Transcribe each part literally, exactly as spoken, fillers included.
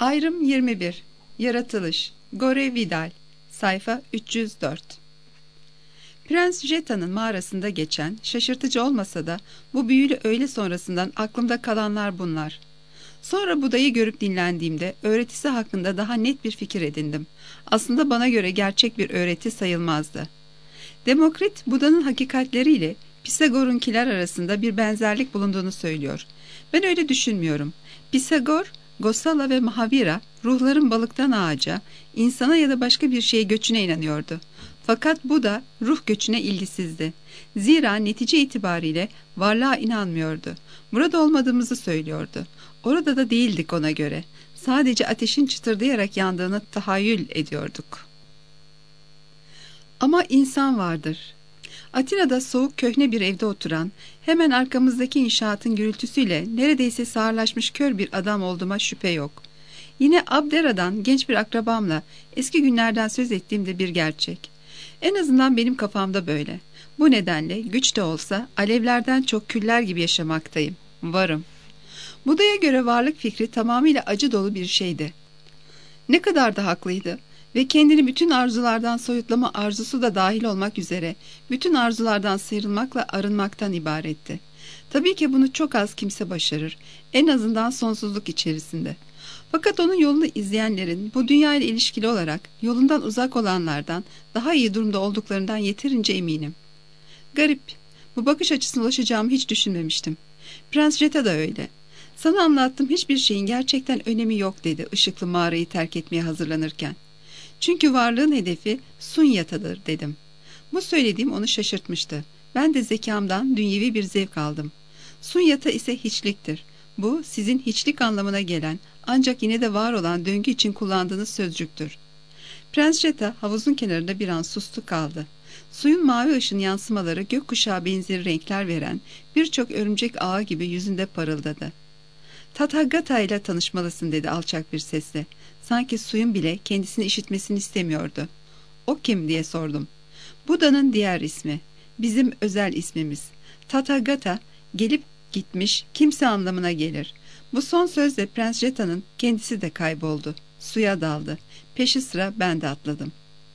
Ayrım yirmi bir. Yaratılış. Gore Vidal. Sayfa üç yüz dört. Prens Jeta'nın mağarasında geçen, şaşırtıcı olmasa da bu büyülü öğle sonrasından aklımda kalanlar bunlar. Sonra Buda'yı görüp dinlendiğimde öğretisi hakkında daha net bir fikir edindim. Aslında bana göre gerçek bir öğreti sayılmazdı. Demokrit, Buda'nın hakikatleriyle Pisagor'unkiler arasında bir benzerlik bulunduğunu söylüyor. Ben öyle düşünmüyorum. Pisagor, Gosala ve Mahavira, ruhların balıktan ağaca, insana ya da başka bir şeye göçüne inanıyordu. Fakat Buda ruh göçüne ilgisizdi. Zira netice itibariyle varlığa inanmıyordu. Burada olmadığımızı söylüyordu. Orada da değildik ona göre. Sadece ateşin çıtırdayarak yandığını tahayyül ediyorduk. Ama insan vardır. Atina'da soğuk köhne bir evde oturan, hemen arkamızdaki inşaatın gürültüsüyle neredeyse sağırlaşmış kör bir adam olduğuma şüphe yok. Yine Abdera'dan genç bir akrabamla eski günlerden söz ettiğimde bir gerçek. En azından benim kafamda böyle. Bu nedenle güç de olsa alevlerden çok küller gibi yaşamaktayım. Varım. Buda'ya göre varlık fikri tamamıyla acı dolu bir şeydi. Ne kadar da haklıydı. Ve kendini bütün arzulardan soyutlama arzusu da dahil olmak üzere bütün arzulardan sıyrılmakla arınmaktan ibaretti. Tabii ki bunu çok az kimse başarır, en azından sonsuzluk içerisinde. Fakat onun yolunu izleyenlerin bu dünya ile ilişkili olarak yolundan uzak olanlardan daha iyi durumda olduklarından yeterince eminim. Garip, bu bakış açısına ulaşacağımı hiç düşünmemiştim. Prens Jeta da öyle. Sana anlattığım hiçbir şeyin gerçekten önemi yok dedi ışıklı mağarayı terk etmeye hazırlanırken. Çünkü varlığın hedefi Sunyata'dır dedim. Bu söylediğim onu şaşırtmıştı. Ben de zekamdan dünyevi bir zevk aldım. Sunyata ise hiçliktir. Bu sizin hiçlik anlamına gelen ancak yine de var olan döngü için kullandığınız sözcüktür. Prens Jeta havuzun kenarında bir an sustu kaldı. Suyun mavi ışın yansımaları gökkuşağı benzeri renkler veren birçok örümcek ağı gibi yüzünde parıldadı. Tathagata ile tanışmalısın dedi alçak bir sesle. Sanki suyun bile kendisini işitmesini istemiyordu. O kim diye sordum. Buda'nın diğer ismi. Bizim özel ismimiz. Tathagata gelip gitmiş kimse anlamına gelir. Bu son sözle Prens Jeta'nın kendisi de kayboldu. Suya daldı. Peşi sıra ben de atladım.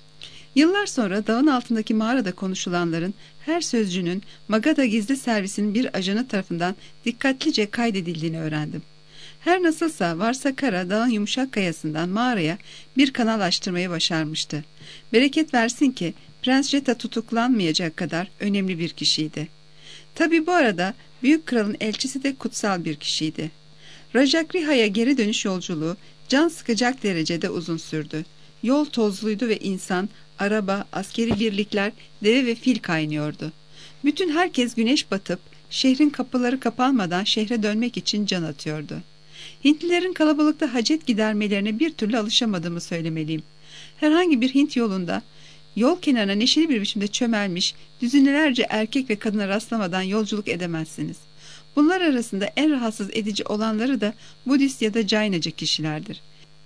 Yıllar sonra dağın altındaki mağarada konuşulanların her sözcüğünün Magadha gizli servisinin bir ajanı tarafından dikkatlice kaydedildiğini öğrendim. Her nasılsa Varsakara dağın yumuşak kayasından mağaraya bir kanal açtırmayı başarmıştı. Bereket versin ki Prens Jeta tutuklanmayacak kadar önemli bir kişiydi. Tabi bu arada büyük kralın elçisi de kutsal bir kişiydi. Rajagriha'ya geri dönüş yolculuğu can sıkacak derecede uzun sürdü. Yol tozluydu ve insan, araba, askeri birlikler, deve ve fil kaynıyordu. Bütün herkes güneş batıp şehrin kapıları kapanmadan şehre dönmek için can atıyordu. Hintlilerin kalabalıkta hacet gidermelerine bir türlü alışamadığımı söylemeliyim. Herhangi bir Hint yolunda yol kenarına neşeli bir biçimde çömelmiş düzinelerce erkek ve kadına rastlamadan yolculuk edemezsiniz. Bunlar arasında en rahatsız edici olanları da Budist ya da Jainacı kişilerdir.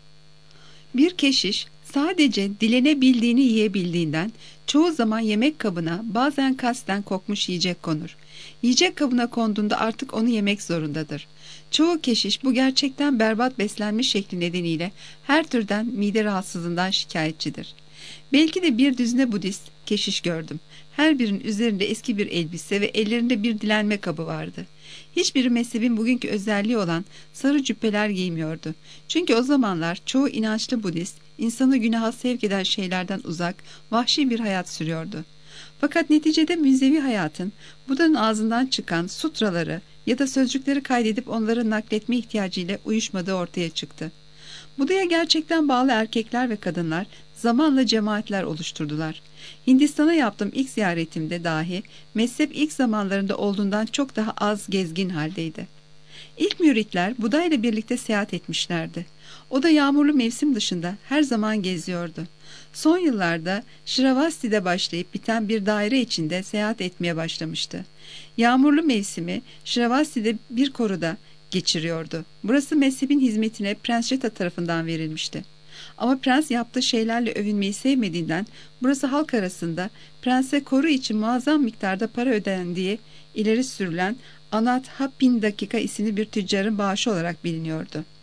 Bir keşiş sadece dilenebildiğini yiyebildiğinden çoğu zaman yemek kabına bazen kasten kokmuş yiyecek konur. Yiyecek kabına konduğunda artık onu yemek zorundadır. Çoğu keşiş bu gerçekten berbat beslenmiş şekli nedeniyle her türden mide rahatsızlığından şikayetçidir. Belki de bir düzine Budist keşiş gördüm. Her birinin üzerinde eski bir elbise ve ellerinde bir dilenme kabı vardı. Hiçbiri mezhebin bugünkü özelliği olan sarı cübbeler giymiyordu. Çünkü o zamanlar çoğu inançlı Budist insanı günaha sevk eden şeylerden uzak, vahşi bir hayat sürüyordu. Fakat neticede münzevi hayatın Buda'nın ağzından çıkan sutraları ya da sözcükleri kaydedip onları nakletme ihtiyacıyla uyuşmadığı ortaya çıktı. Buda'ya gerçekten bağlı erkekler ve kadınlar zamanla cemaatler oluşturdular. Hindistan'a yaptığım ilk ziyaretimde dahi mezhep ilk zamanlarında olduğundan çok daha az gezgin haldeydi. İlk müritler Buda ile birlikte seyahat etmişlerdi. O da yağmurlu mevsim dışında her zaman geziyordu. Son yıllarda Şravasthi'de başlayıp biten bir daire içinde seyahat etmeye başlamıştı. Yağmurlu mevsimi Şravasthi'de bir koruda geçiriyordu. Burası mezhebin hizmetine Prens Jeta tarafından verilmişti. Ama prens yaptığı şeylerle övünmeyi sevmediğinden burası halk arasında prense koru için muazzam miktarda para ödendiği ileri sürülen Anathapindika isimli bir tüccarın bağışı olarak biliniyordu.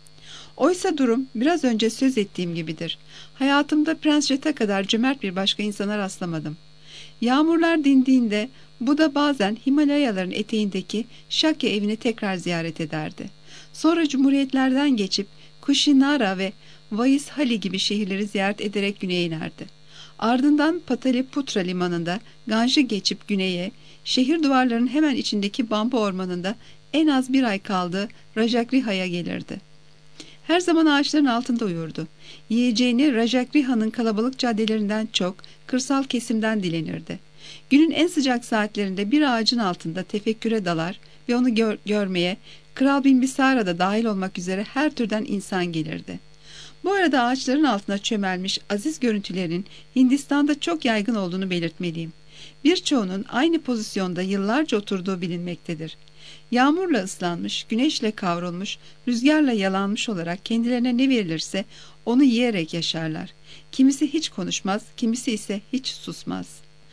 Oysa durum biraz önce söz ettiğim gibidir. Hayatımda Prens Jet'e kadar cömert bir başka insana rastlamadım. Yağmurlar dindiğinde bu da bazen Himalayaların eteğindeki Şakya evini tekrar ziyaret ederdi. Sonra cumhuriyetlerden geçip Kushinara ve Vaishali gibi şehirleri ziyaret ederek güneye inerdi. Ardından Pataliputra limanında Ganj'ı geçip güneye, şehir duvarlarının hemen içindeki bambu ormanında en az bir ay kaldığı Rajagriha'ya gelirdi. Her zaman ağaçların altında uyurdu. Yiyeceğini Rajagriha'nın kalabalık caddelerinden çok kırsal kesimden dilenirdi. Günün en sıcak saatlerinde bir ağacın altında tefekküre dalar ve onu gör görmeye Kral Bimbisara da dahil olmak üzere her türden insan gelirdi. Bu arada ağaçların altına çömelmiş aziz görüntülerin Hindistan'da çok yaygın olduğunu belirtmeliyim. Birçoğunun aynı pozisyonda yıllarca oturduğu bilinmektedir. Yağmurla ıslanmış, güneşle kavrulmuş, rüzgarla yalanmış olarak kendilerine ne verilirse onu yiyerek yaşarlar. Kimisi hiç konuşmaz, kimisi ise hiç susmaz.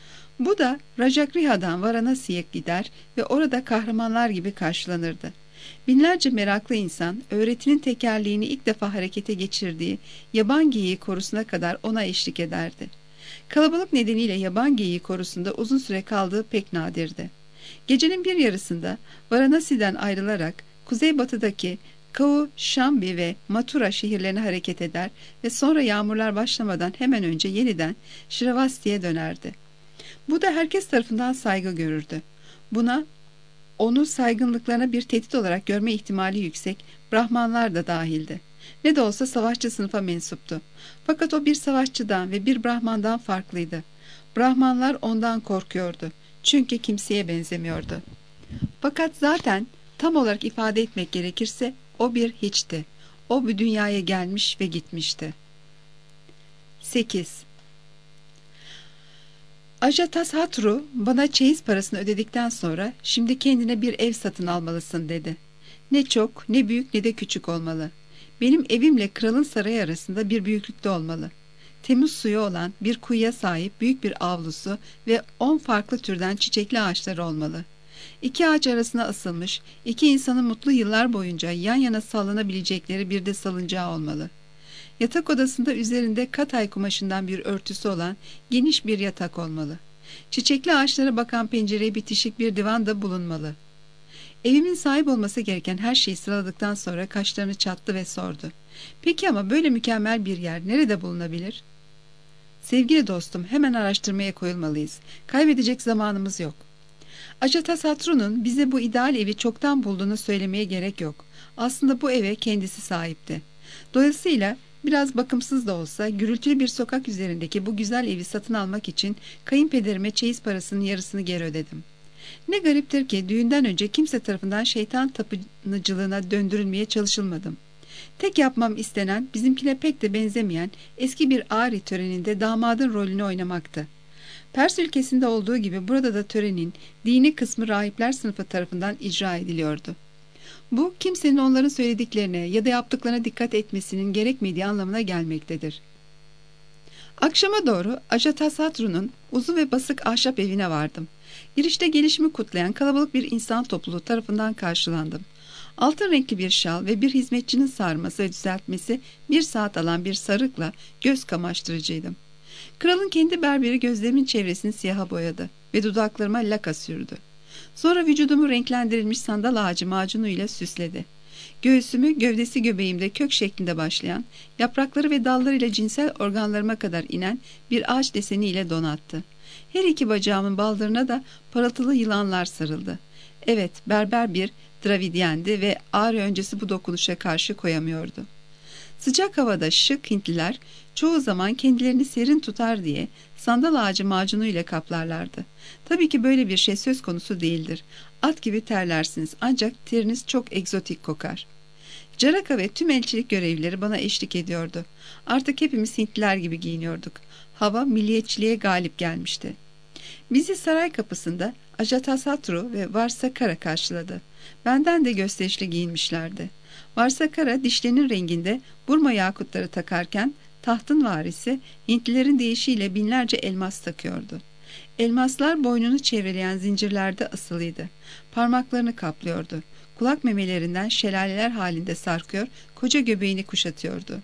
Bu da Rajagriha'dan Varanasi'ye gider ve orada kahramanlar gibi karşılanırdı. Binlerce meraklı insan öğretinin tekerleğini ilk defa harekete geçirdiği yaban geyiği korusuna kadar ona eşlik ederdi. Kalabalık nedeniyle yaban geyiği korusunda uzun süre kaldığı pek nadirdi. Gecenin bir yarısında Varanasi'den ayrılarak kuzeybatıdaki Kau, Shambi ve Mathura şehirlerine hareket eder ve sonra yağmurlar başlamadan hemen önce yeniden Şiravasti'ye dönerdi. Bu da herkes tarafından saygı görürdü. Buna onu saygınlıklarına bir tehdit olarak görme ihtimali yüksek Brahmanlar da dahildi. Ne de olsa savaşçı sınıfa mensuptu. Fakat o bir savaşçıdan ve bir Brahmandan farklıydı. Brahmanlar ondan korkuyordu. Çünkü kimseye benzemiyordu. Fakat zaten tam olarak ifade etmek gerekirse o bir hiçti. O bu dünyaya gelmiş ve gitmişti. sekiz. Ajatasatru bana çeyiz parasını ödedikten sonra şimdi kendine bir ev satın almalısın dedi. Ne çok, ne büyük, ne de küçük olmalı. Benim evimle kralın sarayı arasında bir büyüklükte olmalı. Temiz suyu olan bir kuyuya sahip büyük bir avlusu ve on farklı türden çiçekli ağaçları olmalı. İki ağaç arasına asılmış, iki insanın mutlu yıllar boyunca yan yana sallanabilecekleri bir de salıncağı olmalı. Yatak odasında üzerinde katay kumaşından bir örtüsü olan geniş bir yatak olmalı. Çiçekli ağaçlara bakan pencereye bitişik bir divan da bulunmalı. Evimin sahip olması gereken her şeyi sıraladıktan sonra kaşlarını çattı ve sordu. Peki ama böyle mükemmel bir yer nerede bulunabilir? Sevgili dostum, hemen araştırmaya koyulmalıyız. Kaybedecek zamanımız yok. Ajatasatru'nun bize bu ideal evi çoktan bulduğunu söylemeye gerek yok. Aslında bu eve kendisi sahipti. Dolayısıyla biraz bakımsız da olsa gürültülü bir sokak üzerindeki bu güzel evi satın almak için kayınpederime çeyiz parasının yarısını geri ödedim. Ne gariptir ki düğünden önce kimse tarafından şeytan tapınıcılığına döndürülmeye çalışılmadım. Tek yapmam istenen bizimkine pek de benzemeyen eski bir ari töreninde damadın rolünü oynamaktı. Pers ülkesinde olduğu gibi burada da törenin dini kısmı rahipler sınıfı tarafından icra ediliyordu. Bu kimsenin onların söylediklerine ya da yaptıklarına dikkat etmesinin gerekmediği anlamına gelmektedir. Akşama doğru Ajatasatru'nun uzun ve basık ahşap evine vardım. Girişte gelişimi kutlayan kalabalık bir insan topluluğu tarafından karşılandım. Altın renkli bir şal ve bir hizmetçinin sarması ve düzeltmesi bir saat alan bir sarıkla göz kamaştırıcıydım. Kralın kendi berberi gözlerimin çevresini siyaha boyadı ve dudaklarıma laka sürdü. Sonra vücudumu renklendirilmiş sandal ağacı macunuyla süsledi. Göğsümü gövdesi göbeğimde kök şeklinde başlayan, yaprakları ve dallarıyla cinsel organlarıma kadar inen bir ağaç deseniyle donattı. Her iki bacağımın baldırına da parıltılı yılanlar sarıldı. Evet, berber bir Dravidyendi ve ağrı öncesi bu dokunuşa karşı koyamıyordu. Sıcak havada şık Hintliler çoğu zaman kendilerini serin tutar diye sandal ağacı macunu ile kaplarlardı. Tabii ki böyle bir şey söz konusu değildir. At gibi terlersiniz ancak teriniz çok egzotik kokar. Caraka ve tüm elçilik görevlileri bana eşlik ediyordu. Artık hepimiz Hintliler gibi giyiniyorduk. Hava milliyetçiliğe galip gelmişti. Bizi saray kapısında Ajatasatru ve Varsakara karşıladı. Benden de gösterişli giyinmişlerdi. Varsakara dişlerinin renginde Burma yakutları takarken tahtın varisi Hintlilerin deyişiyle binlerce elmas takıyordu. Elmaslar boynunu çevreleyen zincirlerde asılıydı. Parmaklarını kaplıyordu. kulak memelerinden şelaleler halinde sarkıyor, koca göbeğini kuşatıyordu.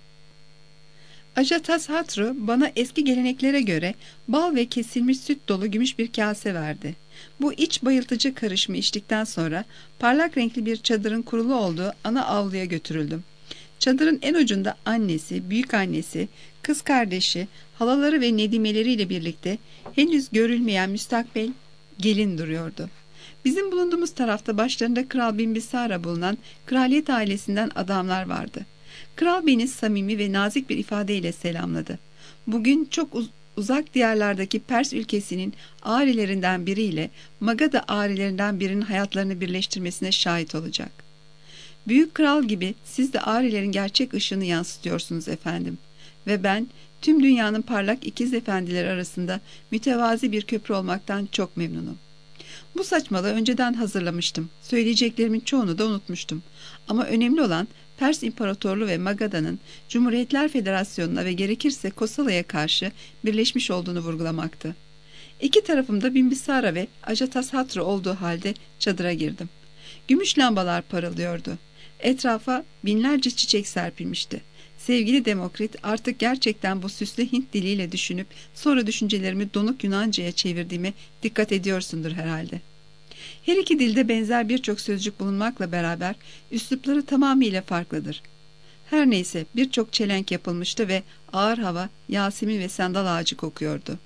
Ajatashatru bana eski geleneklere göre bal ve kesilmiş süt dolu gümüş bir kase verdi. Bu iç bayıltıcı karışımı içtikten sonra parlak renkli bir çadırın kurulu olduğu ana avluya götürüldüm. Çadırın en ucunda annesi, büyük annesi, kız kardeşi, halaları ve nedimeleriyle birlikte henüz görülmeyen müstakbel gelin duruyordu. Bizim bulunduğumuz tarafta başlarında Kral Bimbisara bulunan kraliyet ailesinden adamlar vardı. Kral beni samimi ve nazik bir ifadeyle selamladı. Bugün çok uz uzak diyarlardaki Pers ülkesinin ağrelerinden biriyle Magadha ağrelerinden birinin hayatlarını birleştirmesine şahit olacak. Büyük kral gibi siz de ağrelerin gerçek ışığını yansıtıyorsunuz efendim. Ve ben tüm dünyanın parlak ikiz efendileri arasında mütevazi bir köprü olmaktan çok memnunum. Bu saçmalığı önceden hazırlamıştım. Söyleyeceklerimin çoğunu da unutmuştum. Ama önemli olan Pers İmparatorluğu ve Magadha'nın Cumhuriyetler Federasyonu'na ve gerekirse Kosala'ya karşı birleşmiş olduğunu vurgulamaktı. İki tarafımda Bimbisara ve Ajatashatru olduğu halde çadıra girdim. Gümüş lambalar parıldıyordu. Etrafa binlerce çiçek serpilmişti. Sevgili Demokrit, artık gerçekten bu süslü Hint diliyle düşünüp sonra düşüncelerimi donuk Yunanca'ya çevirdiğime dikkat ediyorsundur herhalde. Her iki dilde benzer birçok sözcük bulunmakla beraber üslupları tamamıyla farklıdır. Her neyse birçok çelenk yapılmıştı ve ağır hava Yasemin ve sandal ağacı kokuyordu.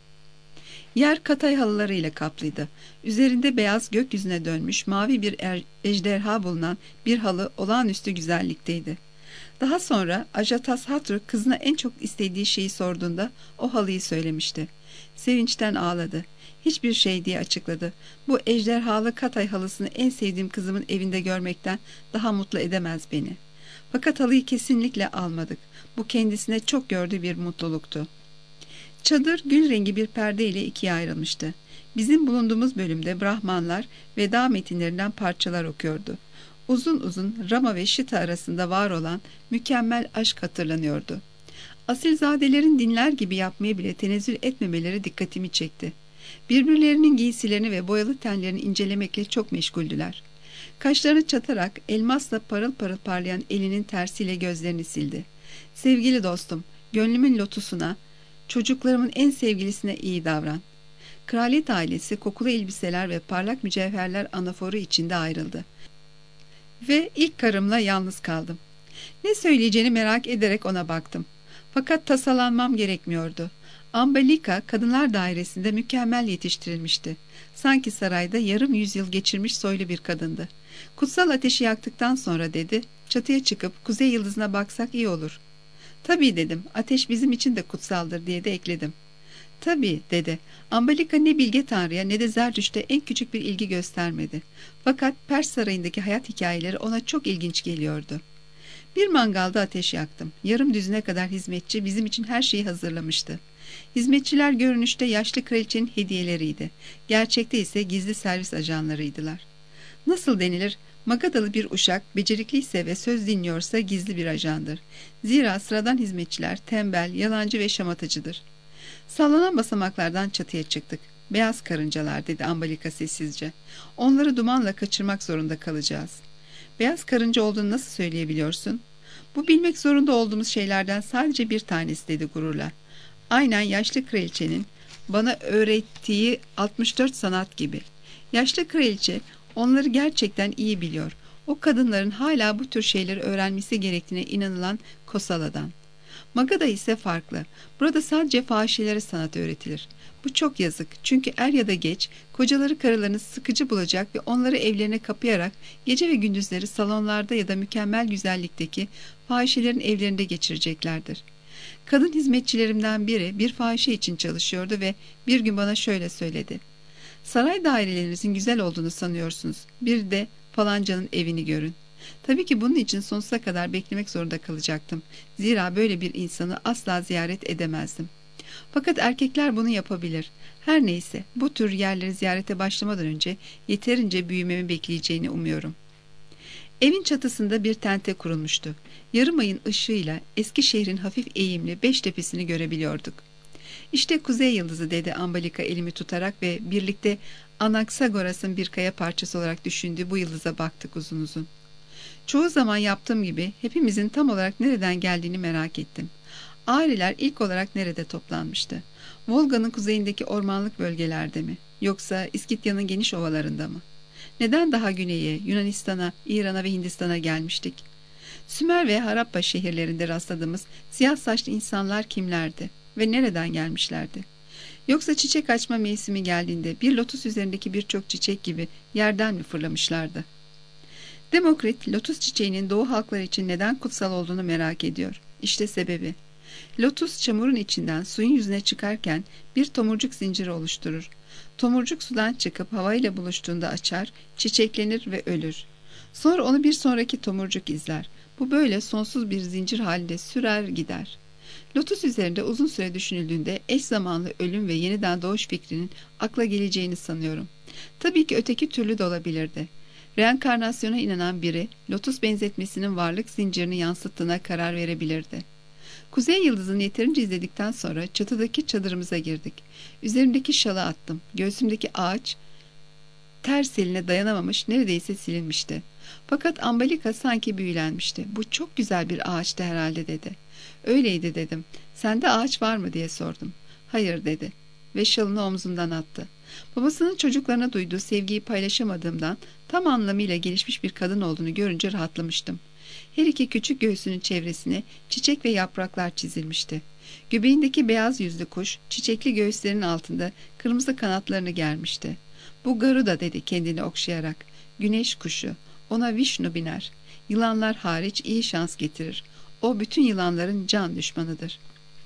Yer katay halılarıyla kaplıydı. Üzerinde beyaz gökyüzüne dönmüş mavi bir er, ejderha bulunan bir halı olağanüstü güzellikteydi. Daha sonra Ajatashatru kızına en çok istediği şeyi sorduğunda o halıyı söylemişti. Sevinçten ağladı. Hiçbir şey diye açıkladı. Bu ejderhalı katay halısını en sevdiğim kızımın evinde görmekten daha mutlu edemez beni. Fakat halıyı kesinlikle almadık. Bu kendisine çok gördüğü bir mutluluktu. Çadır gül rengi bir perde ile ikiye ayrılmıştı. Bizim bulunduğumuz bölümde Brahmanlar veda metinlerinden parçalar okuyordu. Uzun uzun Rama ve Sita arasında var olan mükemmel aşk hatırlanıyordu. Asilzadelerin dinler gibi yapmaya bile tenezzül etmemeleri dikkatimi çekti. Birbirlerinin giysilerini ve boyalı tenlerini incelemekle çok meşguldüler. Kaşlarını çatarak elmasla parıl parıl parlayan elinin tersiyle gözlerini sildi. Sevgili dostum, gönlümün lotusuna, çocuklarımın en sevgilisine iyi davran. Kraliyet ailesi kokulu elbiseler ve parlak mücevherler anaforu içinde ayrıldı. Ve ilk karımla yalnız kaldım. Ne söyleyeceğini merak ederek ona baktım. Fakat tasalanmam gerekmiyordu. Ambalika kadınlar dairesinde mükemmel yetiştirilmişti. Sanki sarayda yarım yüzyıl geçirmiş soylu bir kadındı. Kutsal ateşi yaktıktan sonra dedi, çatıya çıkıp kuzey yıldızına baksak iyi olur. Tabii dedim, ateş bizim için de kutsaldır diye de ekledim. Tabii dedi. Ambalika ne bilge tanrıya ne de Zerdüşt'e en küçük bir ilgi göstermedi. Fakat Pers sarayındaki hayat hikayeleri ona çok ilginç geliyordu. Bir mangalda ateş yaktım. Yarım düzine kadar hizmetçi bizim için her şeyi hazırlamıştı. Hizmetçiler görünüşte yaşlı kraliçenin hediyeleriydi. Gerçekte ise gizli servis ajanlarıydılar. Nasıl denilir? Magadhalı bir uşak becerikliyse ve söz dinliyorsa gizli bir ajandır. Zira sıradan hizmetçiler tembel, yalancı ve şamatacıdır. Sallanan basamaklardan çatıya çıktık. Beyaz karıncalar dedi Ambalika sessizce. Onları dumanla kaçırmak zorunda kalacağız. Beyaz karınca olduğunu nasıl söyleyebiliyorsun? Bu bilmek zorunda olduğumuz şeylerden sadece bir tanesi dedi gururla. Aynen yaşlı kraliçenin bana öğrettiği altmış dört sanat gibi. Yaşlı kraliçe onları gerçekten iyi biliyor. O kadınların hala bu tür şeyleri öğrenmesi gerektiğine inanılan Kosala'dan. Magadha ise farklı. Burada sadece fahişelere sanat öğretilir. Bu çok yazık. Çünkü er ya da geç kocaları karılarını sıkıcı bulacak ve onları evlerine kapayarak gece ve gündüzleri salonlarda ya da mükemmel güzellikteki fahişelerin evlerinde geçireceklerdir. Kadın hizmetçilerimden biri bir fahişe için çalışıyordu ve bir gün bana şöyle söyledi. Saray dairelerinizin güzel olduğunu sanıyorsunuz. Bir de falancanın evini görün. Tabii ki bunun için sonsuza kadar beklemek zorunda kalacaktım. Zira böyle bir insanı asla ziyaret edemezdim. Fakat erkekler bunu yapabilir. Her neyse, bu tür yerleri ziyarete başlamadan önce yeterince büyümemi bekleyeceğini umuyorum. Evin çatısında bir tente kurulmuştu. Yarım ayın ışığıyla eski şehrin hafif eğimli beş tepesini görebiliyorduk. İşte kuzey yıldızı dedi Ambalika elimi tutarak ve birlikte Anaxagoras'ın bir kaya parçası olarak düşündüğü bu yıldıza baktık uzun uzun. Çoğu zaman yaptığım gibi hepimizin tam olarak nereden geldiğini merak ettim. Ariler ilk olarak nerede toplanmıştı? Volga'nın kuzeyindeki ormanlık bölgelerde mi? Yoksa İskitya'nın geniş ovalarında mı? Neden daha güneye, Yunanistan'a, İran'a ve Hindistan'a gelmiştik? Sümer ve Harappa şehirlerinde rastladığımız siyah saçlı insanlar kimlerdi ve nereden gelmişlerdi? Yoksa çiçek açma mevsimi geldiğinde bir lotus üzerindeki birçok çiçek gibi yerden mi fırlamışlardı? Demokrit, lotus çiçeğinin doğu halkları için neden kutsal olduğunu merak ediyor. İşte sebebi. Lotus çamurun içinden suyun yüzüne çıkarken bir tomurcuk zinciri oluşturur. Tomurcuk sudan çıkıp havayla buluştuğunda açar, çiçeklenir ve ölür. Sonra onu bir sonraki tomurcuk izler. Bu böyle sonsuz bir zincir halinde sürer gider. Lotus üzerinde uzun süre düşünüldüğünde eş zamanlı ölüm ve yeniden doğuş fikrinin akla geleceğini sanıyorum. Tabii ki öteki türlü de olabilirdi. Reenkarnasyona inanan biri, lotus benzetmesinin varlık zincirini yansıttığına karar verebilirdi. Kuzey yıldızını yeterince izledikten sonra çatıdaki çadırımıza girdik. Üzerimdeki şalı attım. Göğsümdeki ağaç ters eline dayanamamış, neredeyse silinmişti. Fakat Ambalika sanki büyülenmişti. Bu çok güzel bir ağaçtı herhalde dedi. Öyleydi dedim. Sende ağaç var mı diye sordum. Hayır dedi ve şalını omzumdan attı. Babasının çocuklarına duyduğu sevgiyi paylaşamadığımdan tam anlamıyla gelişmiş bir kadın olduğunu görünce rahatlamıştım. Her iki küçük göğsünün çevresine çiçek ve yapraklar çizilmişti. Göbeğindeki beyaz yüzlü kuş çiçekli göğüslerinin altında kırmızı kanatlarını germişti. Bu Garuda dedi kendini okşayarak. Güneş kuşu. Ona Vişnu biner. Yılanlar hariç iyi şans getirir. O bütün yılanların can düşmanıdır.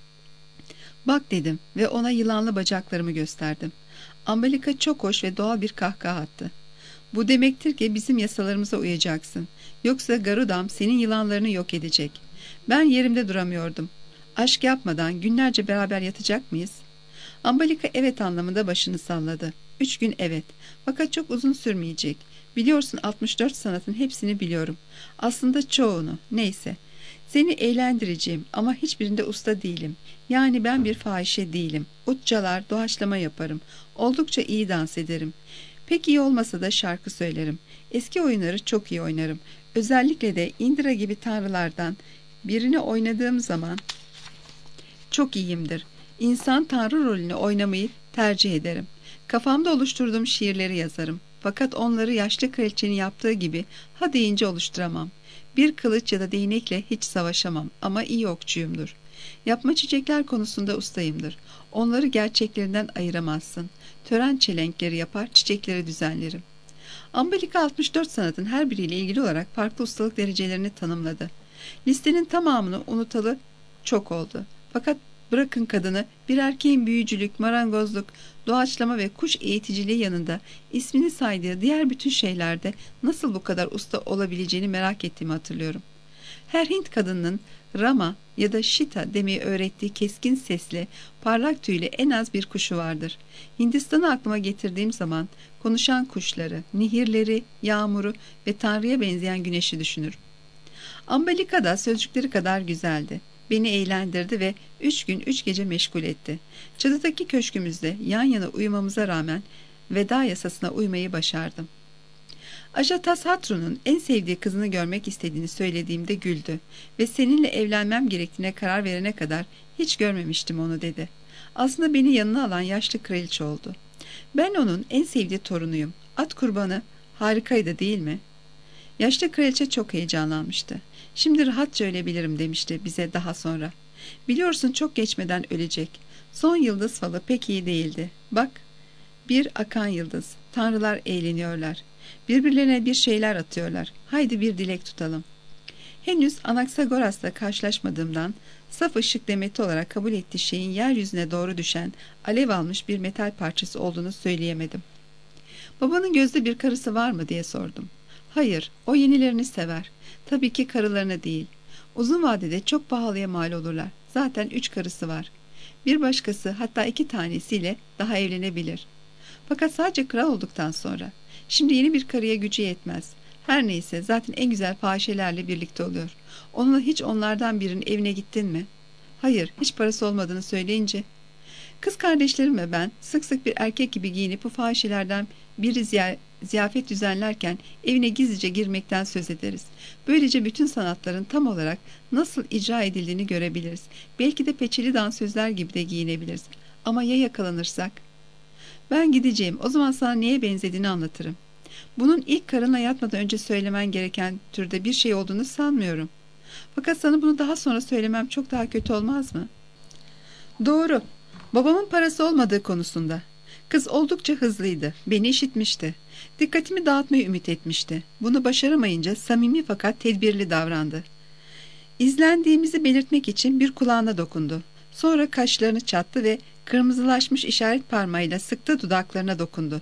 Bak dedim ve ona yılanlı bacaklarımı gösterdim. Ambalika çok hoş ve doğal bir kahkaha attı. Bu demektir ki bizim yasalarımıza uyacaksın. Yoksa Garudam senin yılanlarını yok edecek. Ben yerimde duramıyordum. Aşk yapmadan günlerce beraber yatacak mıyız? Ambalika evet anlamında başını salladı. Üç gün evet. Fakat çok uzun sürmeyecek. Biliyorsun altmış dört sanatın hepsini biliyorum. Aslında çoğunu. Neyse. Seni eğlendireceğim ama hiçbirinde usta değilim. Yani ben bir fahişe değilim. Ut çalar, doğaçlama yaparım. Oldukça iyi dans ederim. Pek iyi olmasa da şarkı söylerim. Eski oyunları çok iyi oynarım. Özellikle de Indra gibi tanrılardan birini oynadığım zaman çok iyiyimdir. İnsan tanrı rolünü oynamayı tercih ederim. Kafamda oluşturduğum şiirleri yazarım. Fakat onları yaşlı kraliçenin yaptığı gibi ha deyince oluşturamam. Bir kılıç ya da değnekle hiç savaşamam ama iyi okçuyumdur. Yapma çiçekler konusunda ustayımdır. Onları gerçeklerinden ayıramazsın. Tören çelenkleri yapar, çiçekleri düzenlerim. Ambalika altmış dört sanatın her biriyle ilgili olarak farklı ustalık derecelerini tanımladı. Listenin tamamını unutalı çok oldu. Fakat bırakın kadını, bir erkeğin büyücülük, marangozluk, doğaçlama ve kuş eğiticiliği yanında ismini saydığı diğer bütün şeylerde nasıl bu kadar usta olabileceğini merak ettiğimi hatırlıyorum. Her Hint kadının Rama ya da Shita demeyi öğrettiği keskin sesli, parlak tüylü en az bir kuşu vardır. Hindistan'ı aklıma getirdiğim zaman konuşan kuşları, nehirleri, yağmuru ve Tanrı'ya benzeyen güneşi düşünürüm. Ambalika da sözcükleri kadar güzeldi. Beni eğlendirdi ve üç gün üç gece meşgul etti. Çatıdaki köşkümüzde yan yana uyumamıza rağmen veda yasasına uymayı başardım. Ajatasatru'nun en sevdiği kızını görmek istediğini söylediğimde güldü ve seninle evlenmem gerektiğine karar verene kadar hiç görmemiştim onu dedi. Aslında beni yanına alan yaşlı kraliçe oldu. Ben onun en sevdiği torunuyum. At kurbanı harikaydı değil mi? Yaşlı kraliçe çok heyecanlanmıştı. Şimdi rahatça ölebilirim demişti bize daha sonra. Biliyorsun çok geçmeden ölecek. Son yıldız falı pek iyi değildi. Bak, bir akan yıldız. Tanrılar eğleniyorlar. Birbirlerine bir şeyler atıyorlar. Haydi bir dilek tutalım. Henüz Anaxagoras'la karşılaşmadığımdan saf ışık demeti olarak kabul ettiği şeyin yeryüzüne doğru düşen alev almış bir metal parçası olduğunu söyleyemedim. Babanın gözde bir karısı var mı diye sordum. Hayır, o yenilerini sever. Tabii ki karılarını değil. Uzun vadede çok pahalıya mal olurlar. Zaten üç karısı var. Bir başkası, hatta iki tanesiyle daha evlenebilir. Fakat sadece kral olduktan sonra. Şimdi yeni bir karıya gücü yetmez. Her neyse, zaten en güzel fahişelerle birlikte oluyor. Onunla hiç onlardan birinin evine gittin mi? Hayır, hiç parası olmadığını söyleyince. Kız kardeşlerim ve ben sık sık bir erkek gibi giyinip bu fahişelerden biri ziyafet düzenlerken evine gizlice girmekten söz ederiz. Böylece bütün sanatların tam olarak nasıl icra edildiğini görebiliriz. Belki de peçeli dansözler gibi de giyinebiliriz. Ama ya yakalanırsak? Ben gideceğim. O zaman sana neye benzediğini anlatırım. Bunun ilk karınla yatmadan önce söylemen gereken türde bir şey olduğunu sanmıyorum. Fakat sana bunu daha sonra söylemem çok daha kötü olmaz mı? Doğru. Babamın parası olmadığı konusunda. Kız oldukça hızlıydı. Beni işitmişti. Dikkatimi dağıtmayı ümit etmişti. Bunu başaramayınca samimi fakat tedbirli davrandı. İzlendiğimizi belirtmek için bir kulağına dokundu. Sonra kaşlarını çattı ve kırmızılaşmış işaret parmağıyla sıktı dudaklarına dokundu.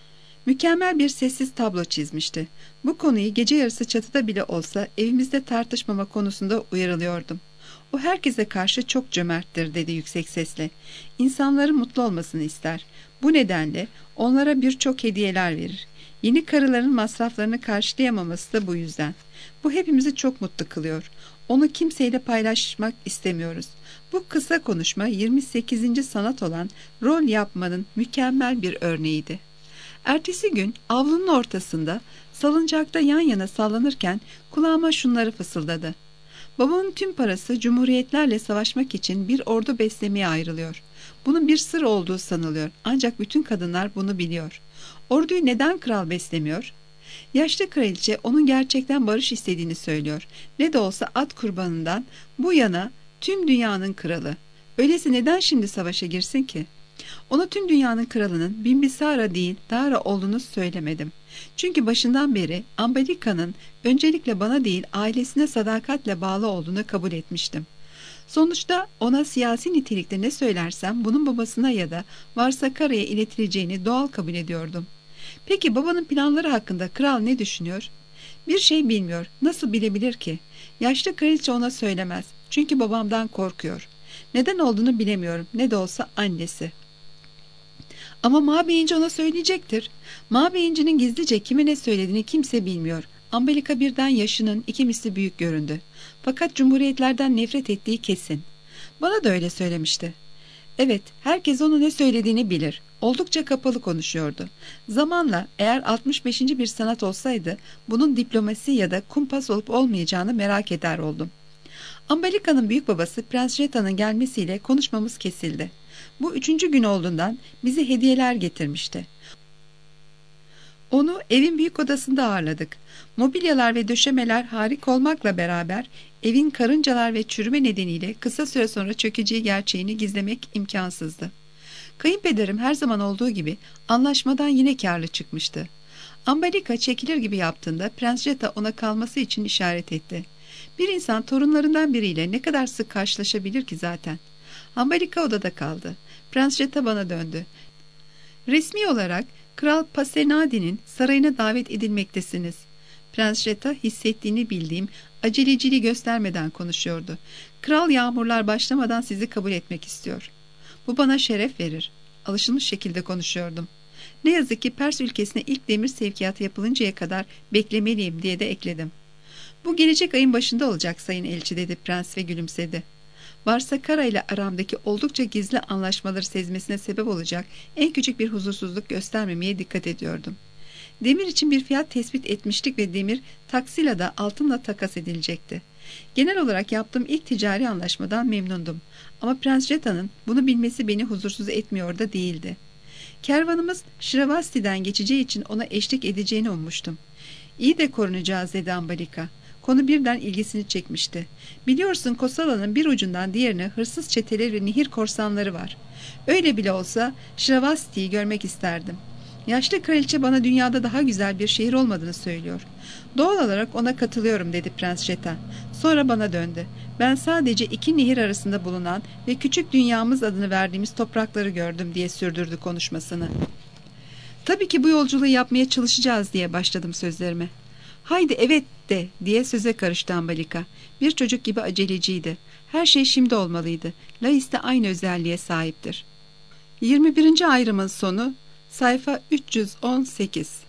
Mükemmel bir sessiz tablo çizmişti. Bu konuyu gece yarısı çatıda bile olsa evimizde tartışmama konusunda uyarılıyordum. O herkese karşı çok cömerttir dedi yüksek sesle. İnsanların mutlu olmasını ister. Bu nedenle onlara birçok hediyeler verir. Yeni karıların masraflarını karşılayamaması da bu yüzden. Bu hepimizi çok mutlu kılıyor. Onu kimseyle paylaşmak istemiyoruz. Bu kısa konuşma yirmi sekizinci sanat olan rol yapmanın mükemmel bir örneğiydi. Ertesi gün avlunun ortasında salıncakta yan yana sallanırken kulağıma şunları fısıldadı. Babamın tüm parası cumhuriyetlerle savaşmak için bir ordu beslemeye ayrılıyor. Bunun bir sır olduğu sanılıyor. Ancak bütün kadınlar bunu biliyor. Orduyu neden kral beslemiyor? Yaşlı kraliçe onun gerçekten barış istediğini söylüyor. Ne de olsa at kurbanından bu yana tüm dünyanın kralı. Öyleyse neden şimdi savaşa girsin ki? Ona tüm dünyanın kralının Bimbisara değil Dara olduğunu söylemedim. Çünkü başından beri Ambalika'nın öncelikle bana değil ailesine sadakatle bağlı olduğunu kabul etmiştim. Sonuçta ona siyasi nitelikte ne söylersem bunun babasına ya da Varsakara'ya iletileceğini doğal kabul ediyordum. Peki babanın planları hakkında kral ne düşünüyor? Bir şey bilmiyor. Nasıl bilebilir ki? Yaşlı kraliçe ona söylemez. Çünkü babamdan korkuyor. Neden olduğunu bilemiyorum. Ne de olsa annesi. Ama Mabeyinci ona söyleyecektir. Mabeyince'nin gizlice kime ne söylediğini kimse bilmiyor. Ambelika birden yaşının iki misli büyük göründü. Fakat cumhuriyetlerden nefret ettiği kesin. Bana da öyle söylemişti. Evet, herkes onun ne söylediğini bilir. Oldukça kapalı konuşuyordu. Zamanla eğer altmış beşinci bir sanat olsaydı bunun diplomasi ya da kumpas olup olmayacağını merak eder oldum. Ambalika'nın büyük babası Prens Jeta'nın gelmesiyle konuşmamız kesildi. Bu üçüncü gün olduğundan bize hediyeler getirmişti. Onu evin büyük odasında ağırladık. Mobilyalar ve döşemeler harika olmakla beraber evin karıncalar ve çürüme nedeniyle kısa süre sonra çökeceği gerçeğini gizlemek imkansızdı. Kayınpederim her zaman olduğu gibi anlaşmadan yine kârlı çıkmıştı. Ambalika çekilir gibi yaptığında Prens Jeta ona kalması için işaret etti. Bir insan torunlarından biriyle ne kadar sık karşılaşabilir ki zaten? Ambalika odada kaldı. Prens Jeta bana döndü. Resmi olarak Kral Pasenadi'nin sarayına davet edilmektesiniz. Prens Jeta hissettiğini bildiğim aceleciliği göstermeden konuşuyordu. Kral yağmurlar başlamadan sizi kabul etmek istiyor. Bu bana şeref verir. Alışılmış şekilde konuşuyordum. Ne yazık ki Pers ülkesine ilk demir sevkiyatı yapılıncaya kadar beklemeliyim diye de ekledim. Bu gelecek ayın başında olacak sayın elçi dedi prens ve gülümsedi. Varsakara ile aramdaki oldukça gizli anlaşmaları sezmesine sebep olacak en küçük bir huzursuzluk göstermemeye dikkat ediyordum. Demir için bir fiyat tespit etmiştik ve demir Taksila'da altınla takas edilecekti. Genel olarak yaptığım ilk ticari anlaşmadan memnundum. Ama Prens Jeta'nın bunu bilmesi beni huzursuz etmiyor da değildi. Kervanımız Şiravasti'den geçeceği için ona eşlik edeceğini ummuştum. İyi de korunacağız dedi Ambalika. Konu birden ilgisini çekmişti. Biliyorsun Kosala'nın bir ucundan diğerine hırsız çeteleri ve nehir korsanları var. Öyle bile olsa Şiravasti'yi görmek isterdim. Yaşlı kraliçe bana dünyada daha güzel bir şehir olmadığını söylüyor. Doğal olarak ona katılıyorum dedi Prens Jeta. Sonra bana döndü. Ben sadece iki nehir arasında bulunan ve küçük dünyamız adını verdiğimiz toprakları gördüm diye sürdürdü konuşmasını. Tabii ki bu yolculuğu yapmaya çalışacağız diye başladım sözlerime. Haydi evet de diye söze karıştı Ambalika. Bir çocuk gibi aceleciydi. Her şey şimdi olmalıydı. Lais de aynı özelliğe sahiptir. yirmi birinci ayrımın sonu sayfa üç yüz on sekiz.